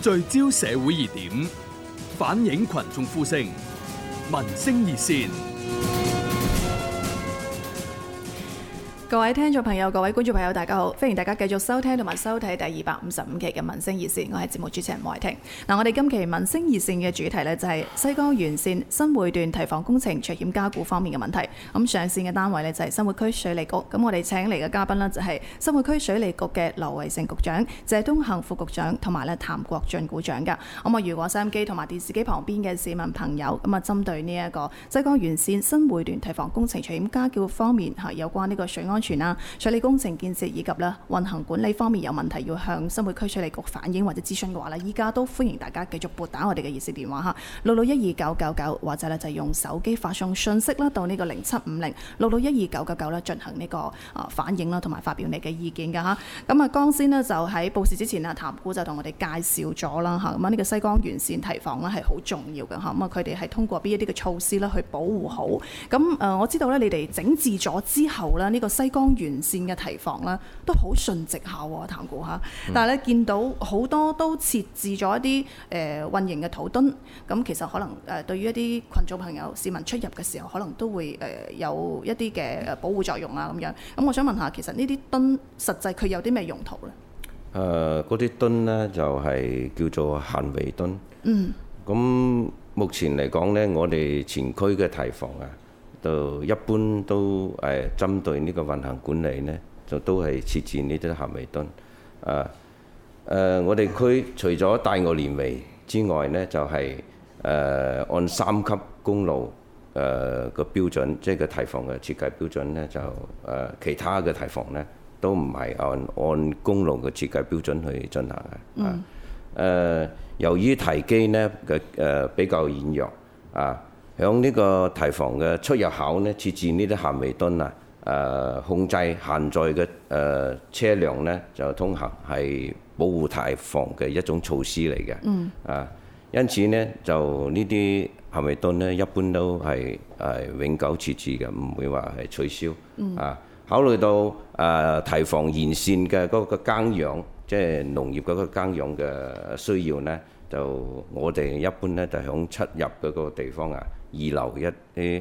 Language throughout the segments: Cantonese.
聚焦社會熱點，反映群眾呼聲，民聲熱線。 各位聽眾朋友、各位觀眾朋友，大家好！歡迎大家繼續收聽同埋收睇第255期嘅民聲熱線，我係節目主持人莫婷。我哋今期民聲熱線嘅主題呢，就係西江沿線新會段堤防工程除險加固方面嘅問題。咁上線嘅單位呢，就係新會區水利局。咁我哋請嚟嘅嘉賓呢，就係新會區水利局嘅羅維成局長、謝東行副局長同埋咧譚國俊股長㗎。咁如果收音機同埋電視機旁邊嘅市民朋友咁針對呢一個西江沿線新會段堤防工程除險加固方面有關呢個水安全啊、水利工程建設以及運行管理方面有問題要向新會區水利局反映或者諮詢嘅話呢，依家都歡迎大家繼續撥打我哋嘅熱線電話6612999，或者就用手機發送訊息啦到呢個075066129999進行呢個反映啦，同埋發表你嘅意見㗎嚇。咁剛先呢，就喺報時之前譚股就同我哋介紹咗啦嚇，咁呢個西江沿線堤防咧係好重要嘅嚇，咁佢哋係通過邊一啲嘅措施咧去保護好。咁我知道咧你哋整治咗之後咧，呢個西江沿線嘅堤防咧都好順直下喎，譚股嚇。但係咧見到好多都設置咗一啲混凝嘅土墩，咁其實可能對於一啲群眾朋友、市民出入嘅時候，可能都會有一啲嘅保護作用啊咁樣。咁我想問下，其實呢啲墩實際佢有啲咩用途咧？ 嗰啲墩呢，就係叫做限圍墩。咁目前嚟講呢，我哋前區嘅堤防啊，就一般都針對呢個運行管理呢，就都係設置呢啲限圍墩。我哋區除咗大澳連圍之外呢，就係按3級公路個標準，即係個堤防嘅設計標準呢，就其他嘅堤防呢，都唔係按公路嘅設計標準去進行嘅。由於堤基呢比較軟弱響呢個堤防嘅出入口呢，設置呢啲限圍墩控制限載嘅車輛呢就通行，係保護堤防嘅一種措施嚟嘅。因此呢，就呢啲限圍墩呢，一般都係永久設置嘅，唔會話係取消。考慮到堤防沿線嘅嗰個耕養，即係農業嗰個耕養嘅需要呢，就我哋一般呢，就響出入嗰個地方預留一啲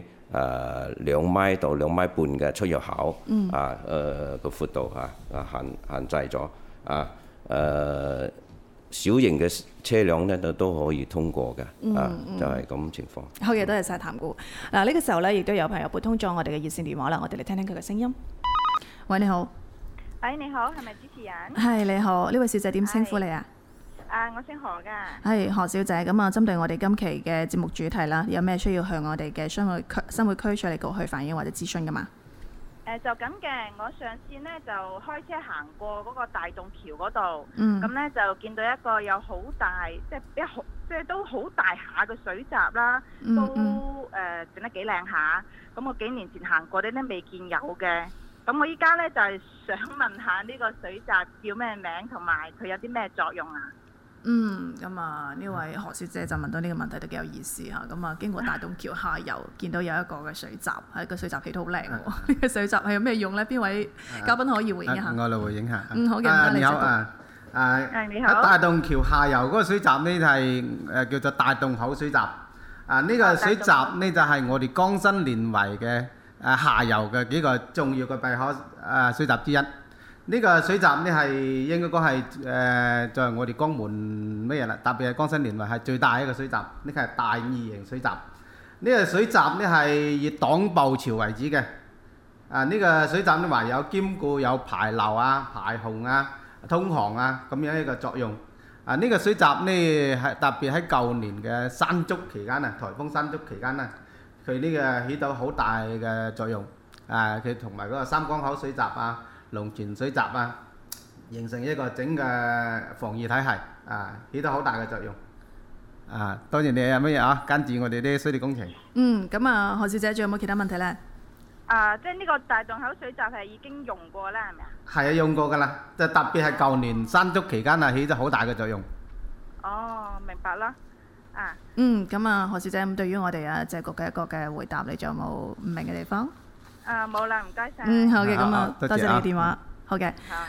2米到2米半嘅出入口，個闊度限制咗。小型嘅車輛呢都可以通過嘅，就係咁情況。 好嘅，多謝晒譚股。呢個時候呢，亦都有朋友撥通咗我哋嘅熱線電話啦，我哋嚟聽聽佢嘅聲音。喂，你好。 喂，你好，係咪主持人？ 係，你好，呢位小姐點稱呼你啊？ 我姓何㗎。 係何小姐，咁針對我哋今期嘅節目主題啦，有咩需要向我哋嘅新會區水利局去反映或者諮詢㗎嘛？ 就咁嘅，我上次呢就開車行過嗰個大洞橋嗰度，咁呢就見到一個有好大，即係都好大下嘅水閘啦，都整得幾靚下。咁我幾年前行過呢都未見有嘅。咁我依家呢就係想問下呢個水閘叫咩名，同埋佢有啲咩作用啊？ 咁呢位何小姐就問到呢個問題都幾有意思嚇。咁經過大洞橋下游，見到有一個嘅水閘，係個水閘起得好靚喎。呢個水閘係有咩用呢？邊位嘉賓可以回應一下？ 我嚟回應下。 好嘅， 你好你好。 喺大洞橋下游嗰個水閘呢係叫做大洞口水閘。呢個水閘呢就係我哋江新連圍嘅下游嘅幾個重要嘅閉口水閘之一。呢個水閘呢係應該講係作為我哋江門咩嘢啦，特別係江新連圍係最大一個水閘，呢個係大二型水閘。呢個水閘呢係以擋暴潮為主嘅。呢個水閘呢還有兼顧有排流排洪通航咁樣一個作用。呢個水閘呢係特別喺舊年嘅山竹期間颱風山竹期間佢呢個起到好大嘅作用。佢同埋嗰個三江口水閘龍泉水閘形成一個整嘅防禦體系起到好大嘅作用。多謝你有乜嘢跟住我哋啲水利工程。 咁何小姐仲有冇其他問題呢？ 即係呢個大洞口水閘係已經用過啦，係咪啊？係用過㗎啦，就特別係舊年山竹期間起咗好大嘅作用。 明白啦。 咁何小姐，咁對於我哋謝局嘅一個嘅回答，你仲有冇唔明嘅地方？ 冇啦，唔該晒。 好嘅，咁多謝你嘅電話。好嘅。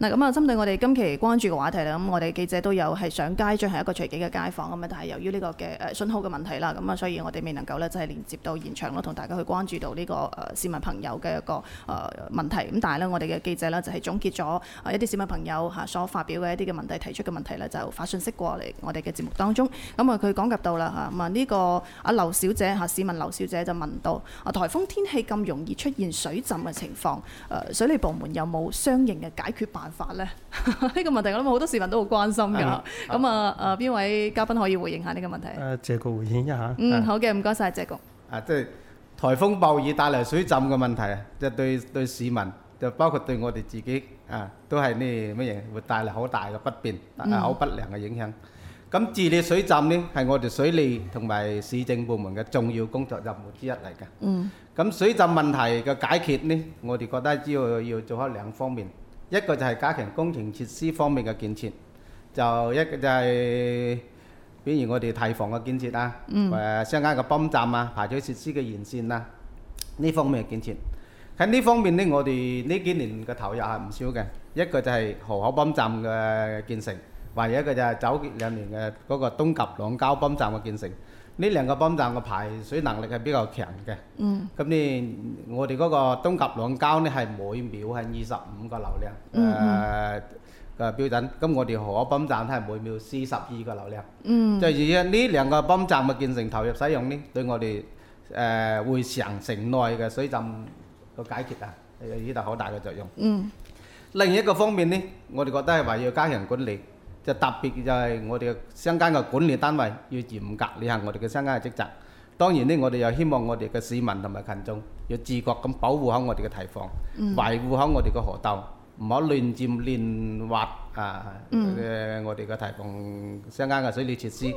嗱，咁啊，針對我哋今期關注嘅話題啦，咁我哋記者都有係上街進行一個隨機嘅街訪咁啊，但係由於呢個嘅信號嘅問題啦，咁啊，所以我哋未能夠咧，即係連接到現場咯，同大家去關注到呢個市民朋友嘅一個問題。咁但係咧，我哋嘅記者咧就係總結咗一啲市民朋友嚇所發表嘅一啲嘅問題、提出嘅問題咧，就發信息過嚟我哋嘅節目當中。咁啊，佢講及到啦嚇，咁啊呢個阿劉小姐嚇，市民劉小姐就問到颱風天氣咁容易出現水浸嘅情況，水利部門有冇相應嘅解決辦法呢？呢個問題我諗好多市民都好關心㗎。咁啊邊位嘉賓可以回應下呢個問題？ 謝局回應一下。 好嘅，唔該晒謝局。 即係颱風暴雨帶嚟水浸嘅問題啊，即係對市民，就包括對我哋自己都係呢乜嘢會帶嚟好大嘅不便，好不良嘅影響。咁治理水浸呢，係我哋水利同埋市政部門嘅重要工作任務之一嚟嘅。咁水浸問題嘅解決呢，我哋覺得只要做開兩方面，一個就係加強工程設施方面嘅建設，一個就係比如我哋堤防嘅建設啊，相關嘅泵站啊、排水設施嘅完善啊，呢方面嘅建設。喺呢方面呢，我哋呢幾年嘅投入係唔少嘅。一個就係河口泵站嘅建成，或者一個就係早2年嘅嗰個東及朗膠泵站嘅建成。呢兩個泵站嘅排水能力係比較強嘅。咁呢，我哋嗰個東及朗膠呢係每秒係25個流量嘅標準。咁我哋河口泵站係每秒42個流量。就而呢兩個泵站嘅建成投入使用呢，對我哋會城內嘅水浸個解決起到好大嘅作用。另一個方面呢，我哋覺得係話要加強管理。就特別就係我哋相關嘅管理單位要嚴格履行我哋嘅相關嘅職責。當然呢，我哋又希望我哋嘅市民同埋群眾要自覺咁保護好我哋嘅堤防，維護好我哋嘅河道，唔好亂佔亂挖我哋嘅堤防相關嘅水利設施。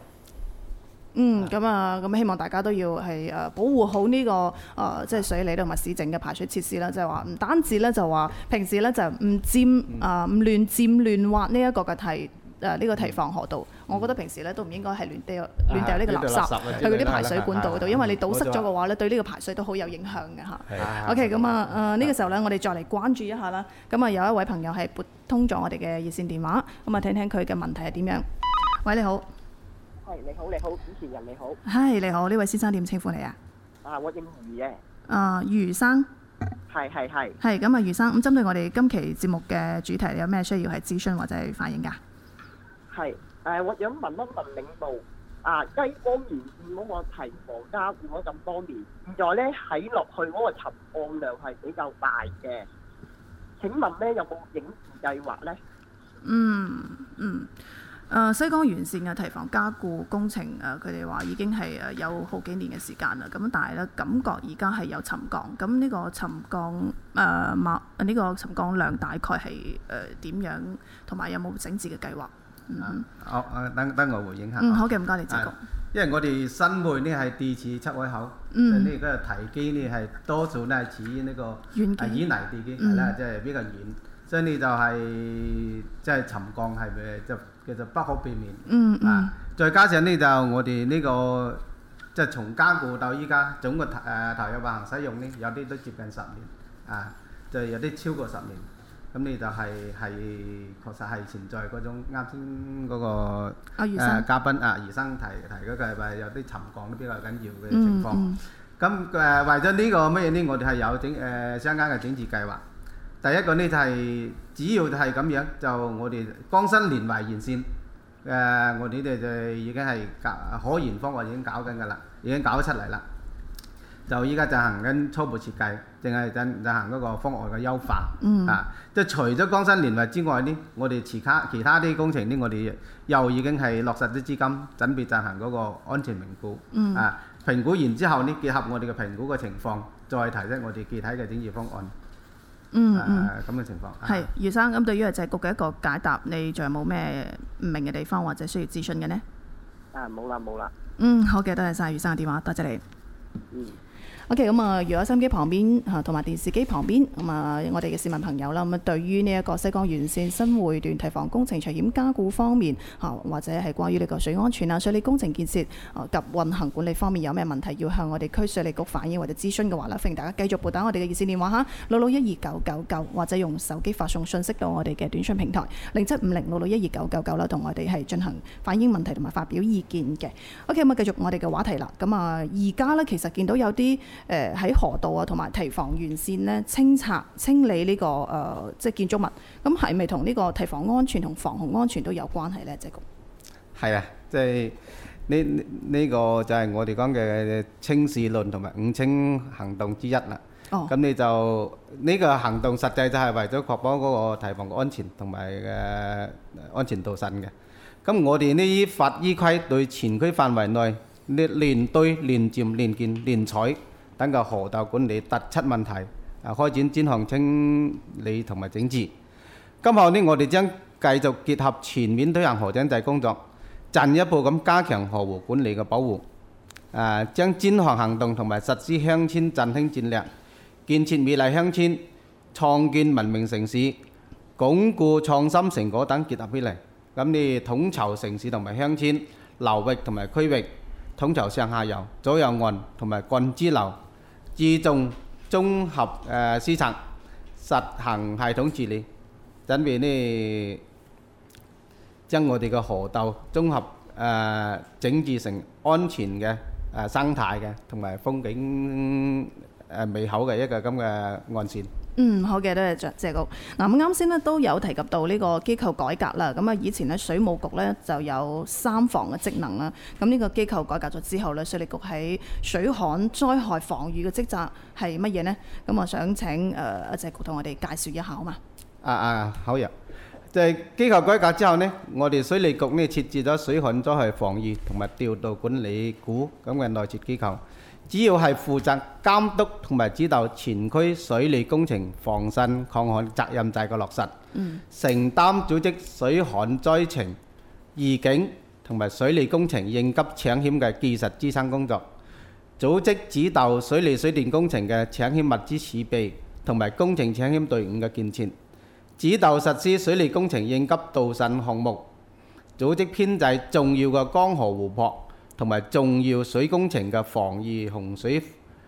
咁希望大家都要係保護好呢個即係水利同埋市政嘅排水設施啦，即係話唔單止咧就話平時咧就唔亂佔亂挖呢一個嘅呢個堤防河道，我覺得平時咧都唔應該係亂掉呢個垃圾去嗰啲排水管道嗰度，因為你堵塞咗嘅話咧，對呢個排水都好有影響嘅嚇。OK， 咁呢個時候咧，我哋再嚟關注一下啦。咁啊有一位朋友係撥通咗我哋嘅熱線電話，咁啊聽聽佢嘅問題係點樣。喂，你好。 係你好，主持人你好。 係你好，呢位先生點稱呼你啊？ 我姓余嘅。 余生。 係。 係咁啊，余生，咁針對我哋今期節目嘅主題，你有咩需要係諮詢或者係反映㗎？ 係我想問一問領導雞缸沿線嗰個堤防加固咗咁多年，現在咧喺落去嗰個沉降量係比較大嘅。請問咧有冇影視計劃咧？ 西江沿線嘅堤防加固工程佢哋話已經係有好幾年嘅時間啦。咁但係咧感覺而家係有沉降。咁呢個沉降呢個沉降量大概係點樣？同埋有冇整治嘅計劃？ 等我回應下。 好嘅，唔該你謝局。 因為我哋新會呢係地處出海口，呢個堤基呢係多數呢係處於呢個淤泥地基，係啦，即係比較遠，所以呢就係即係沉降係就其實不可避免。再加上呢就我哋呢個即係從加固到依家總個投入運行使用呢，有啲都接近10年，就有啲超過10年。咁你就係確實係存在嗰種啱先嗰個嘉賓余生提嗰個係話有啲沉降都比較緊要嘅情況。咁為咗呢個乜嘢呢？我哋係有相關嘅整治計劃。第一個呢就係主要就係咁樣，就我哋江新連圍沿線我哋呢就已經係可研方案已經搞緊㗎啦，已經搞出嚟啦。就依家進行緊初步設計，淨係進行嗰個方案嘅優化。即係除咗江新連圍之外呢，我哋其他啲工程呢，我哋又已經係落實啲資金，準備進行嗰個安全評估。評估完之後呢，結合我哋嘅評估嘅情況，再提出我哋具體嘅整治方案。咁嘅情況。 係余生，咁對於謝局嘅一個解答，你仲有冇咩唔明嘅地方或者需要諮詢嘅呢？ 冇啦。 好嘅，多謝晒余生嘅電話，多謝你。 OK， 咁啊，如果收音機旁邊同埋電視機旁邊咁啊，我哋嘅市民朋友啦，咁啊，對於呢一個西江沿線新會段堤防工程除險加固方面或者係關於呢個水安全啊、水利工程建設及運行管理方面有咩問題要向我哋區水利局反映或者諮詢嘅話咧，歡迎大家繼續撥打我哋嘅熱線電話嚇6612999，或者用手機發送信息到我哋嘅短信平台0750661299啦，同我哋係進行反映問題同埋發表意見嘅。OK， 咁啊，繼續我哋嘅話題啦。咁啊，而家咧其實見到有啲喺河道啊同埋堤防沿線咧清理呢個即係建築物，咁係咪同呢個堤防安全同防洪安全都有關係咧？謝局係啊，即係呢個就係我哋講嘅清市論同埋五清行動之一啦。咁你就呢個行動實際就係為咗確保嗰個堤防嘅安全同埋嘅安全度實嘅。咁我哋呢依法依規對全區範圍內連堆、連漸、連建、連採等嘅河道管理突出問題，開展專項清理同埋整治。今後呢，我哋將繼續結合全面推行河井制工作，進一步咁加強河湖管理嘅保護，將專項行動同埋實施鄉村振興戰略，建設美麗鄉村、創建文明城市、鞏固創新成果等結合起嚟。咁你統籌城市同埋鄉村流域同埋區域，統籌上下游、左右岸同埋幹支流，注重綜合施策，實行系統治理，準備呢將我哋嘅河道綜合整治成安全嘅生態嘅同埋風景美好嘅一個咁嘅岸線。 好嘅，多謝謝局。嗱，咁啱先咧都有提及到呢個機構改革啦。咁啊，以前咧水務局咧就有三防嘅職能啦。咁呢個機構改革咗之後咧，水利局喺水旱災害防禦嘅職責係乜嘢呢？咁我想請阿謝局同我哋介紹一下好嘛？ 好呀。就係機構改革之後呢，我哋水利局呢設置咗水旱災害防禦同埋調度管理股咁嘅內設機構。主要係負責監督同埋指導全區水利工程防汛抗旱責任制嘅落實，承擔組織水旱災情預警同埋水利工程應急搶險嘅技術支撐工作，組織指導水利水電工程嘅搶險物資儲備同埋工程搶險隊伍嘅建設，指導實施水利工程應急導滲項目，組織編制重要嘅江河湖泊同埋重要水工程嘅防禦洪水、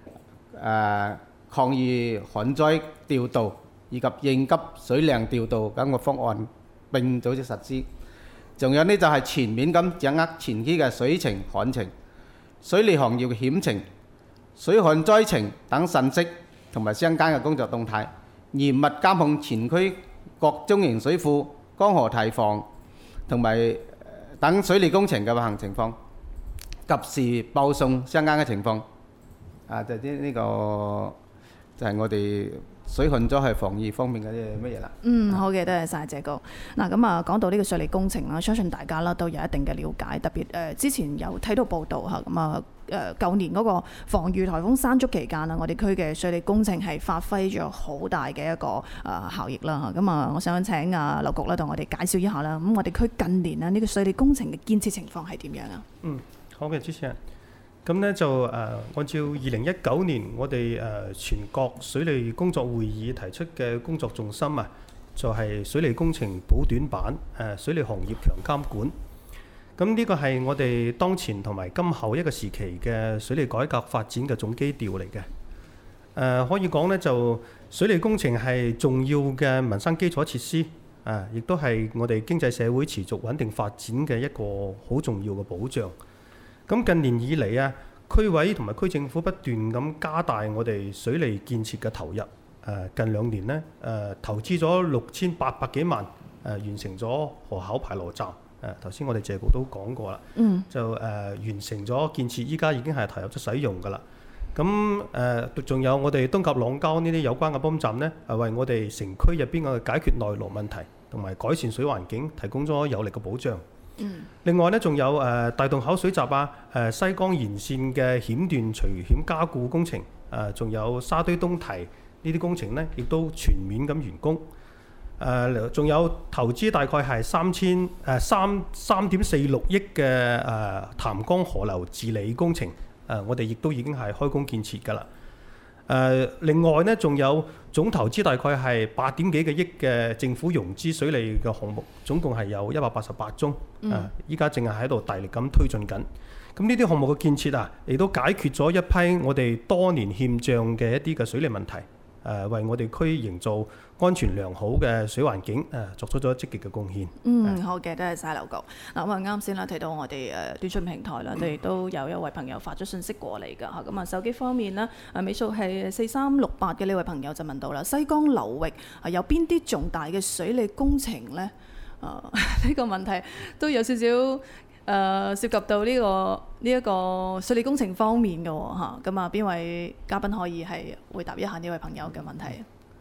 抗禦旱災調度以及應急水量調度等嘅方案並組織實施。仲有呢就係全面咁掌握全區嘅水情、旱情、水利行業嘅險情、水旱災情等信息同埋相關嘅工作動態，嚴密監控全區各中型水庫、江河堤防同埋等水利工程嘅運行情況，及時報送相關嘅情況。就呢個就係我哋水旱災害防禦方面嘅乜嘢啦。 好嘅，多謝晒謝局。嗱，咁啊，講到呢個水利工程啦，相信大家啦都有一定嘅了解，特別之前有睇到報道嚇，咁啊舊年嗰個防禦颱風山竹期間啦，我哋區嘅水利工程係發揮咗好大嘅一個效益啦嚇。咁啊，我想請劉局啦同我哋介紹一下啦。咁我哋區近年啊呢個水利工程嘅建設情況係點樣啊？ 好嘅，主持人。咁呢就按照2019年我哋全國水利工作會議提出嘅工作重心啊，就係水利工程補短板，水利行業強監管。咁呢個係我哋當前同埋今後一個時期嘅水利改革發展嘅總基調嚟嘅。可以講呢，就水利工程係重要嘅民生基礎設施，亦都係我哋經濟社會持續穩定發展嘅一個好重要嘅保障。咁近年以嚟啊，區委同埋區政府不斷咁加大我哋水利建設嘅投入。近2年呢，投資咗6800幾萬，完成咗河口排羅站。頭先我哋謝局都講過啦，就完成咗建設，依家已經係投入咗使用㗎啦。咁仲有我哋東甲朗膠呢啲有關嘅泵站呢，為我哋城區入邊嘅解決內澇問題同埋改善水環境提供咗有力嘅保障。另外呢，仲有大洞口水閘西江沿線嘅險段除險加固工程，仲有沙堆東堤呢啲工程呢，亦都全面咁完工。仲有投資大概係3.46億嘅潭江河流治理工程，我哋亦都已經係開工建設㗎啦。 另外呢，仲有總投資大概係8點幾個億嘅政府融資水利嘅項目，總共係有188宗。依家淨係喺度大力咁推進緊。咁呢啲項目嘅建設啊，亦都解決咗一批我哋多年欠賬嘅一啲嘅水利問題。為我哋區營造安全良好嘅水環境，作出咗積極嘅貢獻。 好嘅，多謝晒劉局。嗱，咁啱先啦，提到我哋短訊平台啦，我哋都有一位朋友發咗信息過嚟㗎嚇。咁手機方面呢，尾數係4368嘅呢位朋友就問到啦，西江流域有邊啲重大嘅水利工程呢？呢個問題都有少少涉及到呢一個水利工程方面嘅嚇。咁邊位嘉賓可以係回答一下呢位朋友嘅問題？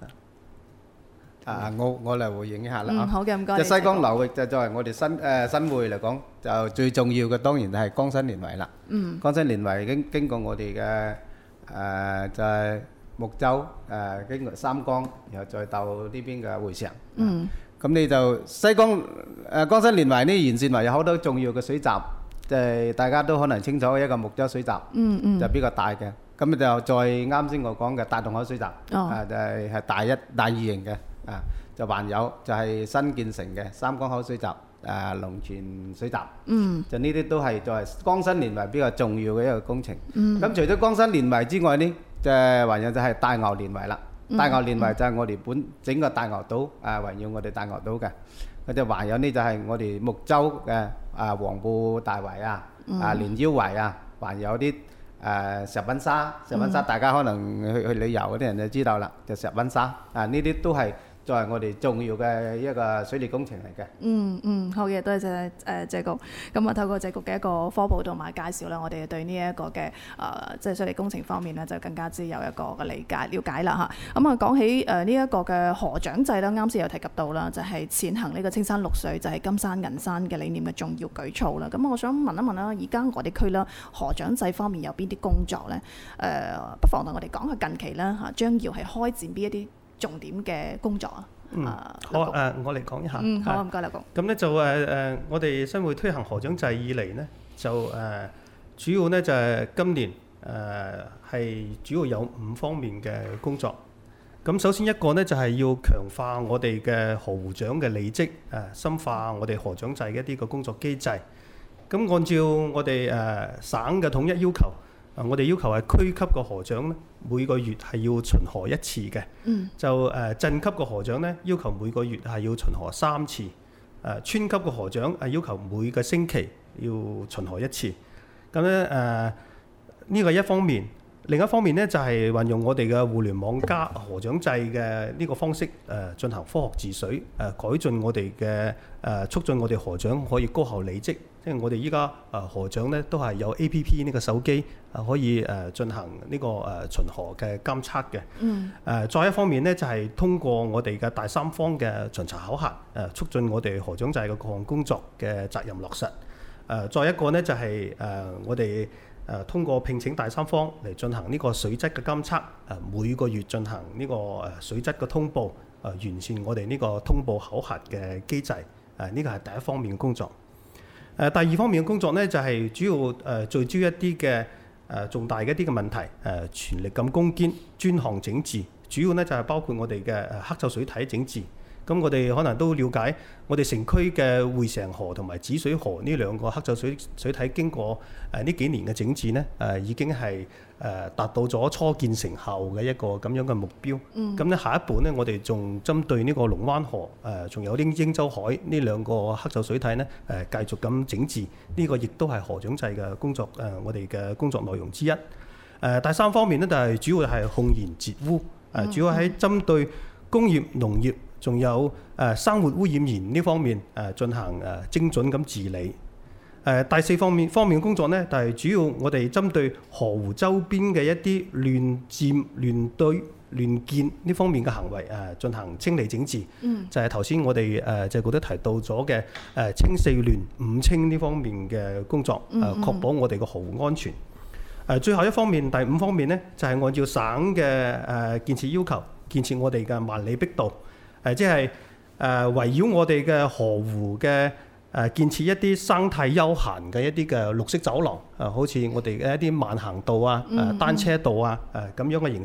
我嚟回應一下啦。 好嘅，唔該。 西江流域就作為我哋新會嚟講，就最重要嘅當然係江新連圍啦。江新連圍經過我哋嘅就係木洲經過三江，然後再到呢邊嘅會場。咁你就西江江新連圍呢沿線圍有好多重要嘅水閘，就係大家都可能清楚一個木洲水閘，就比較大嘅。咁就再啱先我講嘅大洞口水閘，就係大二型嘅。就還有就係新建成嘅三江口水閘、龍泉水閘，就呢啲都係作為江新連圍比較重要嘅一個工程。咁除咗江新連圍之外呢，就還有就係大牛連圍啦。大牛連圍就係我哋整個大牛島圍繞我哋大牛島嘅。佢就還有呢就係我哋木洲嘅黃埔大圍連腰圍還有啲石溫沙大家可能去旅遊嗰啲人就知道啦，就石溫沙呢啲都係作為我哋重要嘅一個水利工程嚟嘅。 好嘅，多謝謝局。咁透過謝局嘅一個科普同埋介紹啦，我哋對呢一個嘅即係水利工程方面呢，就更加之有一個嘅理解了解啦嚇。咁講起呢一個嘅河長制啦，啱先有提及到啦，就係踐行呢個青山綠水，就係金山銀山嘅理念嘅重要舉措啦。咁我想問一問啦，而家我哋區啦河長制方面有邊啲工作呢？不妨同我哋講下近期啦嚇，將要係開展邊一啲重點嘅工作好我嚟講一下。 好，唔該，劉局。 咁呢就我哋新會推行河長制以嚟呢，就主要呢就係今年係主要有5方面嘅工作。咁首先一個呢就係要強化我哋嘅河湖長嘅履職，深化我哋河長制嘅一啲嘅工作機制。咁按照我哋省嘅統一要求，我哋要求係區級嘅河長呢，每個月係要巡河1次嘅。就鎮級嘅河長呢，要求每個月係要巡河3次。村級嘅河長係要求每個星期要巡河1次。咁呢呢個一方面，另一方面呢，就係運用我哋嘅互聯網加河長制嘅呢個方式進行科學治水，改進我哋嘅促進我哋河長可以高效履職。即係我哋依家河長呢都係有 APP 呢個手機可以進行呢個巡河嘅監測嘅。再一方面呢，就係通過我哋嘅第三方嘅巡查考核，促進我哋河長制嘅各項工作嘅責任落實。再一個呢，就係我哋通過聘請第三方嚟進行呢個水質嘅監測，每個月進行呢個水質嘅通報，完善我哋呢個通報考核嘅機制。呢個係第一方面嘅工作。第二方面嘅工作呢，就係主要聚焦一啲嘅重大嘅一啲嘅問題，全力咁攻堅專項整治。主要呢，就係包括我哋嘅黑臭水體整治。咁我哋可能都了解，我哋城區嘅匯成河同埋紫水河呢兩個黑臭水體經過呢幾年嘅整治呢，已經係達到咗初見成效嘅一個咁樣嘅目標。咁呢下一步呢，我哋仲針對呢個龍灣河仲有啲英洲海呢兩個黑臭水體呢，繼續咁整治。呢個亦都係河長制嘅工作我哋嘅工作內容之一。第三方面呢，就係主要係控鉛截污，主要喺針對工業、農業仲有生活污染源呢方面進行精準咁治理。第四方面嘅工作呢，就係主要我哋針對河湖周邊嘅一啲亂佔、亂堆、亂建呢方面嘅行為進行清理整治。就係頭先我哋謝局都提到咗嘅清四亂五清呢方面嘅工作，確保我哋嘅河湖安全。最後一方面，第5方面呢，就係按照省嘅建設要求，建設我哋嘅萬里碧道。即係圍繞我哋嘅河湖嘅建設一啲生態休閒嘅一啲嘅綠色走廊，好似我哋嘅一啲慢行道單車道咁樣嘅形式，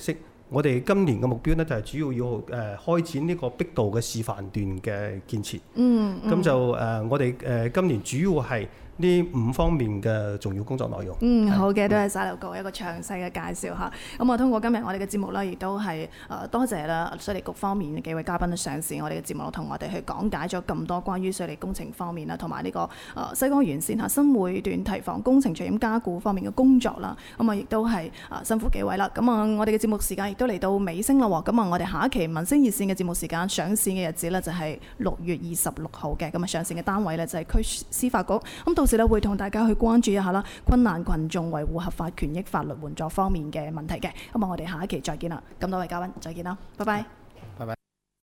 我哋今年嘅目標呢，就係主要要開展呢個碧道嘅示範段嘅建設。咁就我哋今年主要係呢5方面嘅重要工作內容。 好嘅，都係晒到各位一個詳細嘅介紹嚇。咁通過今日我哋嘅節目啦，亦都係多謝啦水利局方面嘅幾位嘉賓上市我哋嘅節目，同我哋去講解咗咁多關於水利工程方面啦，同埋呢個西江沿線新會段堤防工程除染加固方面嘅工作啦。咁亦都係辛苦幾位啦。咁我哋嘅節目時間亦都嚟到尾聲啦喎。咁我哋下一期民聲熱線嘅節目時間上線嘅日子呢，就係6月26號嘅。咁上線嘅單位呢，就係區司法局。咁到時咧會同大家去關注一下啦，困難群眾維護合法權益法律援助方面嘅問題嘅。咁我哋下一期再見啦。咁多位嘉賓再見啦，拜拜。 拜拜。